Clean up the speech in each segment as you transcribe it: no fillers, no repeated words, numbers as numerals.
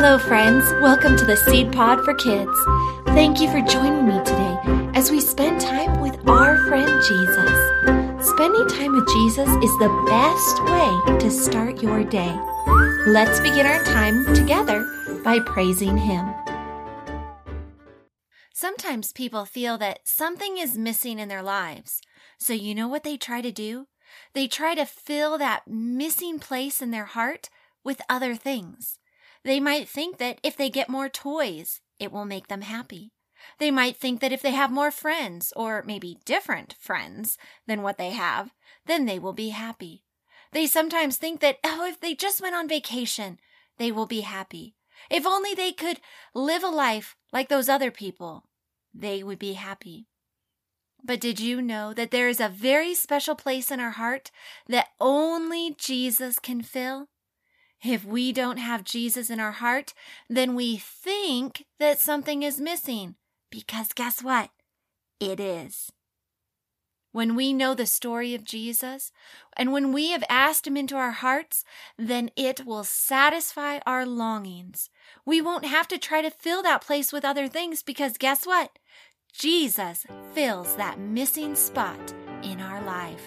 Hello, friends. Welcome to the Seed Pod for Kids. Thank you for joining me today as we spend time with our friend Jesus. Spending time with Jesus is the best way to start your day. Let's begin our time together by praising Him. Sometimes people feel that something is missing in their lives. So you know what they try to do? They try to fill that missing place in their heart with other things. They might think that if they get more toys, it will make them happy. They might think that if they have more friends, or maybe different friends than what they have, then they will be happy. They sometimes think that, if they just went on vacation, they will be happy. If only they could live a life like those other people, they would be happy. But did you know that there is a very special place in our heart that only Jesus can fill? If we don't have Jesus in our heart, then we think that something is missing, because guess what? It is. When we know the story of Jesus, and when we have asked Him into our hearts, then it will satisfy our longings. We won't have to try to fill that place with other things, because guess what? Jesus fills that missing spot in our life.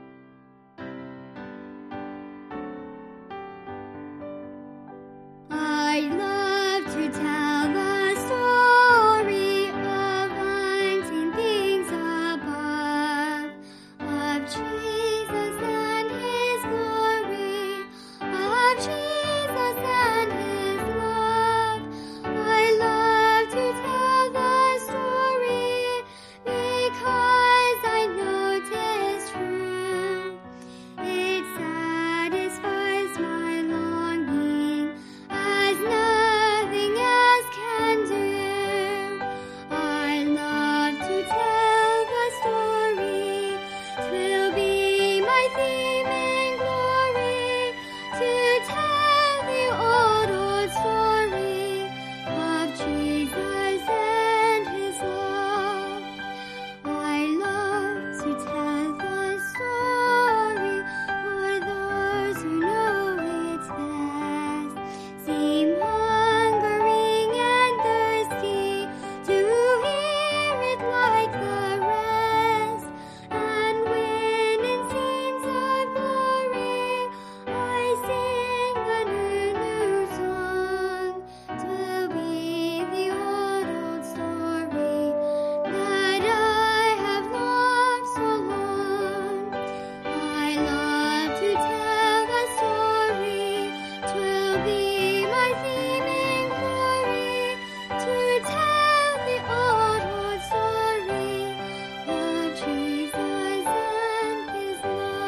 I love to tell the story of unseen things above, of Jesus and His glory, of Jesus and His love. I love to tell the story because I know 'tis true. It satisfies my longing as nothing else can do. I love to tell the story. 'Twill be my theme in glory to tell the old story of Jesus and His love. I love to tell the story for those who know it's best, seem hungering and thirsty to hear it like the rest. And when in scenes of glory I sing a new song, 'twill be the old story that I have loved so long. I love to tell the story. 'Twill be my theme in glory to tell the old story of Jesus and His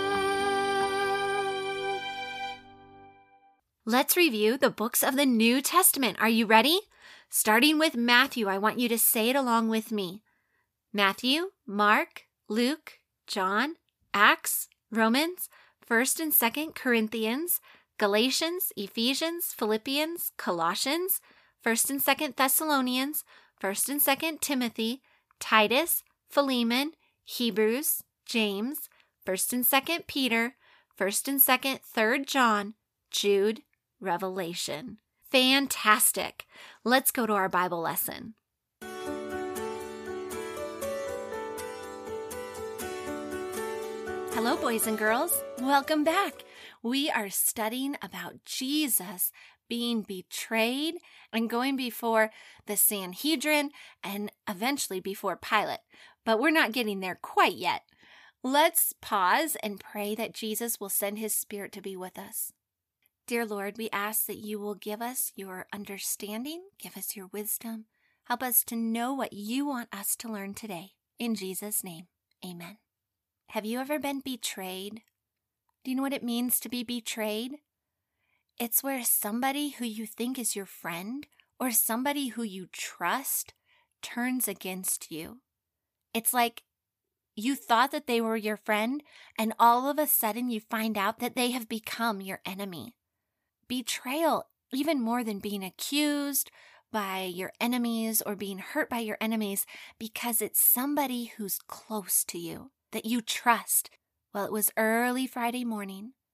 love. Let's review the books of the New Testament. Are you ready? Starting with Matthew, I want you to say it along with me. Matthew, Mark, Luke, John, Acts, Romans, 1st and 2nd Corinthians, Galatians, Ephesians, Philippians, Colossians, 1st and 2nd Thessalonians, 1st and 2nd Timothy, Titus, Philemon, Hebrews, James, 1st and 2nd Peter, 1st and 2nd, 3rd John, Jude, Revelation. Fantastic. Let's go to our Bible lesson. Hello, boys and girls. Welcome back. We are studying about Jesus being betrayed and going before the Sanhedrin and eventually before Pilate. But we're not getting there quite yet. Let's pause and pray that Jesus will send His Spirit to be with us. Dear Lord, we ask that you will give us your understanding, give us your wisdom, help us to know what you want us to learn today. In Jesus' name, amen. Have you ever been betrayed? Do you know what it means to be betrayed? It's where somebody who you think is your friend or somebody who you trust turns against you. It's like you thought that they were your friend, and all of a sudden you find out that they have become your enemy. Betrayal, even more than being accused by your enemies or being hurt by your enemies, because it's somebody who's close to you, that you trust. Well, it was early Friday morning.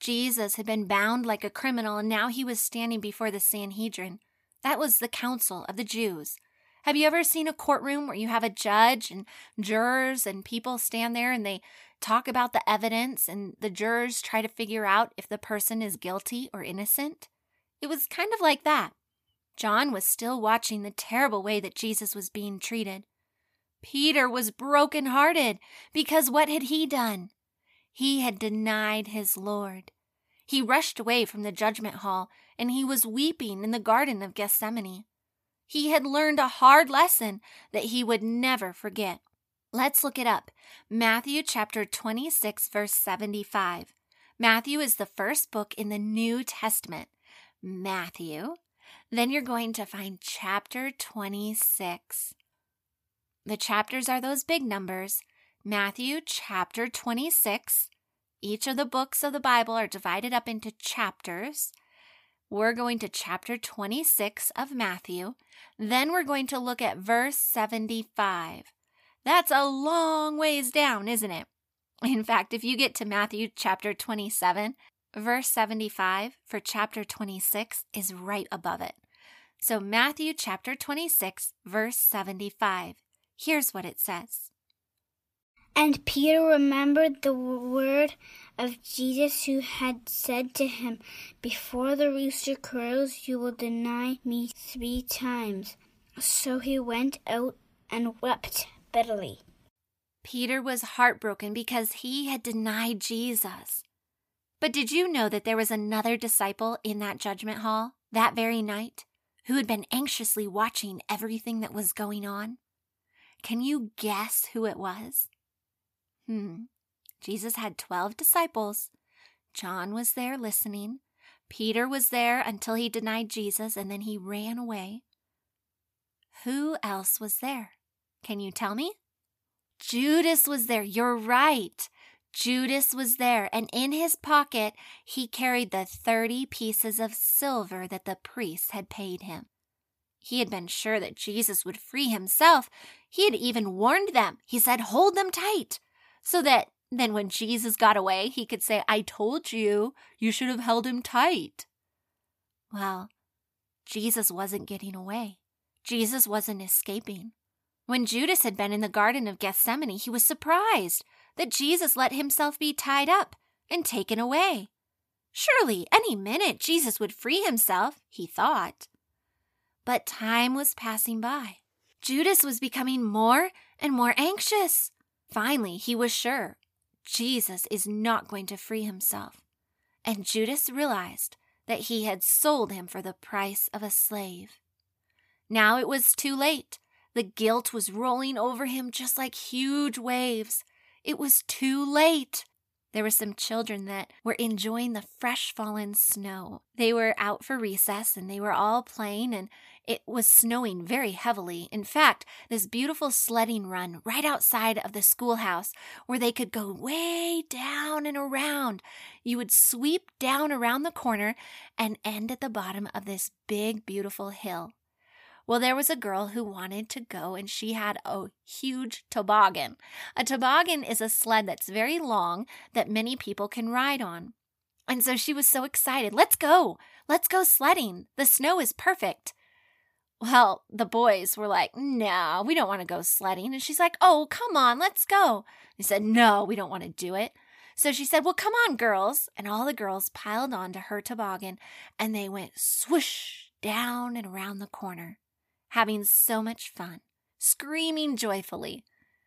Jesus had been bound like a criminal, and now he was standing before the Sanhedrin. That was the council of the Jews. Have you ever seen a courtroom where you have a judge and jurors and people stand there and they talk about the evidence and the jurors try to figure out if the person is guilty or innocent? It was kind of like that. John was still watching the terrible way that Jesus was being treated. Peter was brokenhearted because what had he done? He had denied his Lord. He rushed away from the judgment hall and he was weeping in the Garden of Gethsemane. He had learned a hard lesson that he would never forget. Let's look it up. Matthew chapter 26, verse 75. Matthew is the first book in the New Testament. Matthew. Then you're going to find chapter 26. The chapters are those big numbers. Matthew chapter 26. Each of the books of the Bible are divided up into chapters. We're going to chapter 26 of Matthew. Then we're going to look at verse 75. That's a long ways down, isn't it? In fact, if you get to Matthew chapter 27, verse 75 for chapter 26 is right above it. So Matthew chapter 26, verse 75. Here's what it says. And Peter remembered the word of Jesus who had said to him, "Before the rooster crows, you will deny me 3 times." So he went out and wept bitterly. Peter was heartbroken because he had denied Jesus. But did you know that there was another disciple in that judgment hall that very night who had been anxiously watching everything that was going on? Can you guess who it was? Jesus had 12 disciples. John was there listening. Peter was there until he denied Jesus and then he ran away. Who else was there? Can you tell me? Judas was there. You're right. Judas was there, and in his pocket, he carried the 30 pieces of silver that the priests had paid him. He had been sure that Jesus would free himself. He had even warned them. He said, "Hold them tight," so that then when Jesus got away, he could say, "I told you, you should have held him tight." Well, Jesus wasn't getting away. Jesus wasn't escaping. When Judas had been in the Garden of Gethsemane, he was surprised that Jesus let himself be tied up and taken away. Surely, any minute, Jesus would free himself, he thought. But time was passing by. Judas was becoming more and more anxious. Finally, he was sure Jesus is not going to free himself. And Judas realized that he had sold him for the price of a slave. Now it was too late. The guilt was rolling over him just like huge waves. It was too late. There were some children that were enjoying the fresh fallen snow. They were out for recess and they were all playing, and it was snowing very heavily. In fact, this beautiful sledding run right outside of the schoolhouse where they could go way down and around. You would sweep down around the corner and end at the bottom of this big, beautiful hill. Well, there was a girl who wanted to go, and she had a huge toboggan. A toboggan is a sled that's very long that many people can ride on. And so she was so excited. Let's go sledding. The snow is perfect. Well, the boys were like, "No, we don't want to go sledding." And she's like, "Oh, come on, let's go." They said, "No, we don't want to do it." So she said, "Well, come on, girls." And all the girls piled onto her toboggan, and they went swoosh down and around the corner, having so much fun, screaming joyfully.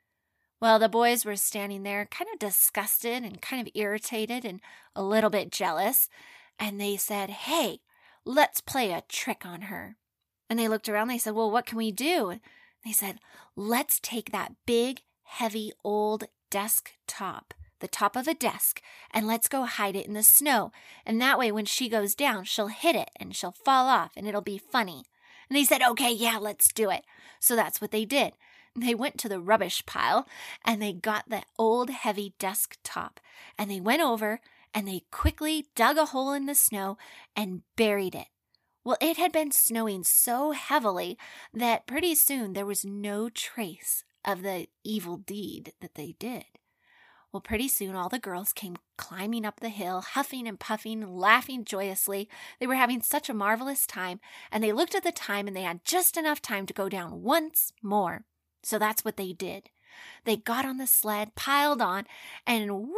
Well, the boys were standing there kind of disgusted and kind of irritated and a little bit jealous. And they said, "Hey, let's play a trick on her." And they looked around. They said, "Well, what can we do?" And they said, "Let's take that big, heavy, old desk top, the top of a desk, and let's go hide it in the snow. And that way, when she goes down, she'll hit it and she'll fall off and it'll be funny." And they said, "Okay, yeah, let's do it." So that's what they did. They went to the rubbish pile and they got the old heavy desk top and they went over and they quickly dug a hole in the snow and buried it. Well, it had been snowing so heavily that pretty soon there was no trace of the evil deed that they did. Well, pretty soon all the girls came climbing up the hill, huffing and puffing and laughing joyously. They were having such a marvelous time, and they looked at the time and they had just enough time to go down once more. So that's what they did. They got on the sled, piled on, and whee!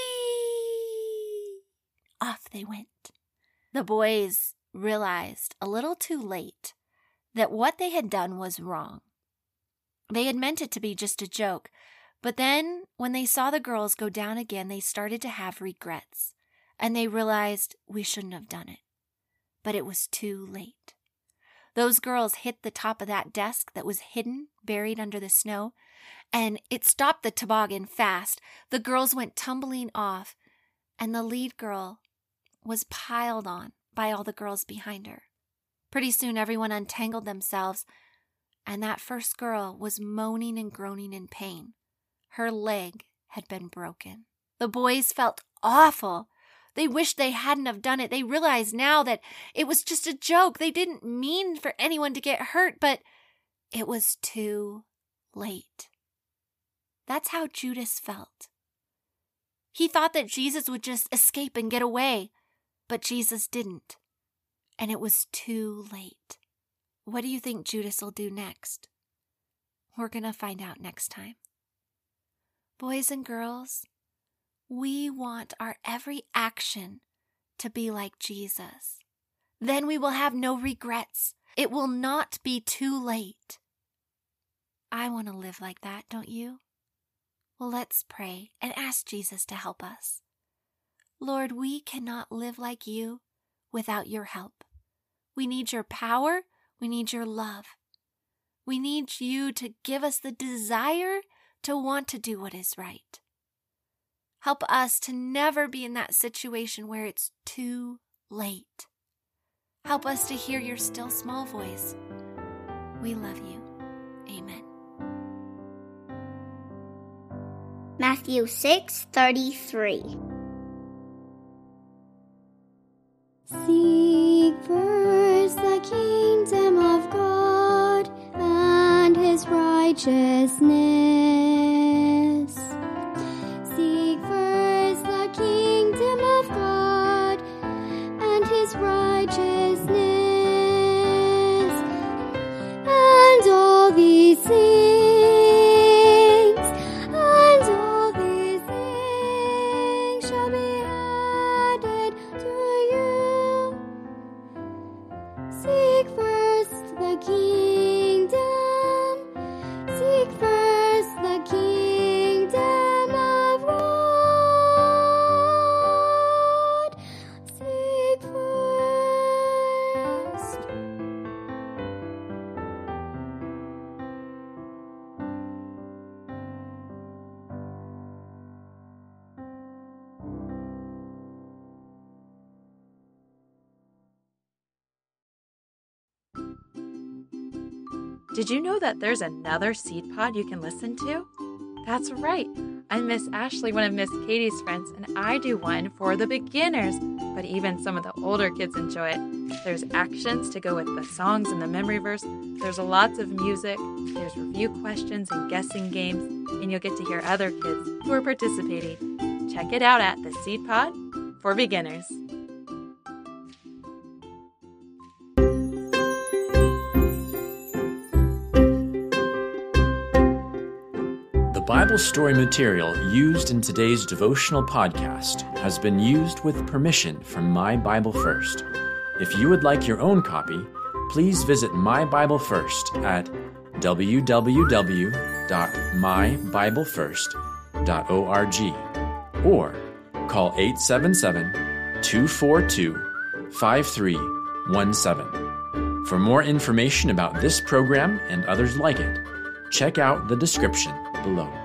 Off they went. The boys realized a little too late that what they had done was wrong. They had meant it to be just a joke, but then when they saw the girls go down again, they started to have regrets, and they realized we shouldn't have done it. But it was too late. Those girls hit the top of that desk that was hidden, buried under the snow, and it stopped the toboggan fast. The girls went tumbling off, and the lead girl was piled on by all the girls behind her. Pretty soon everyone untangled themselves, and that first girl was moaning and groaning in pain. Her leg had been broken. The boys felt awful. They wished they hadn't have done it. They realized now that it was just a joke. They didn't mean for anyone to get hurt, but it was too late. That's how Judas felt. He thought that Jesus would just escape and get away, but Jesus didn't. And it was too late. What do you think Judas will do next? We're going to find out next time. Boys and girls, we want our every action to be like Jesus. Then we will have no regrets. It will not be too late. I want to live like that, don't you? Well, let's pray and ask Jesus to help us. Lord, we cannot live like you without your help. We need your power. We need your love. We need you to give us the desire to want to do what is right. Help us to never be in that situation where it's too late. Help us to hear your still small voice. We love you. Amen. Matthew 6:33. Seek first the kingdom of God and his righteousness. Seek first the kingdom of God and his righteousness, and all these things shall be added to you. Seek first the kingdom. Seek first the kingdom of God. Seek first. Did you know that there's another Seed Pod you can listen to? That's right. I'm Miss Ashley, one of Miss Katie's friends, and I do one for the beginners, but even some of the older kids enjoy it. There's actions to go with the songs and the memory verse. There's lots of music. There's review questions and guessing games, and you'll get to hear other kids who are participating. Check it out at the Seed Pod for beginners. The Bible story material used in today's devotional podcast has been used with permission from My Bible First. If you would like your own copy, please visit My Bible First at www.mybiblefirst.org or call 877-242-5317. For more information about this program and others like it, check out the description below.